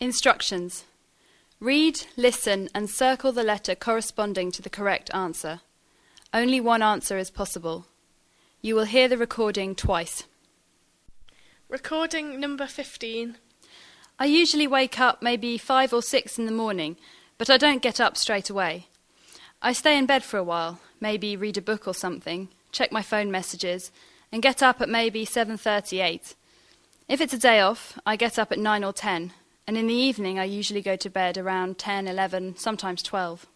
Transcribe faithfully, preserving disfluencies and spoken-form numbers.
Instructions. Read, listen and circle the letter corresponding to the correct answer. Only one answer is possible. You will hear the recording twice. Recording number fifteen. I usually wake up maybe five or six in the morning, but I don't get up straight away. I stay in bed for a while, maybe read a book or something, check my phone messages, and get up at maybe seven thirty, eight. If it's a day off, I get up at nine or ten, and in the evening I usually go to bed around ten, eleven, sometimes twelve.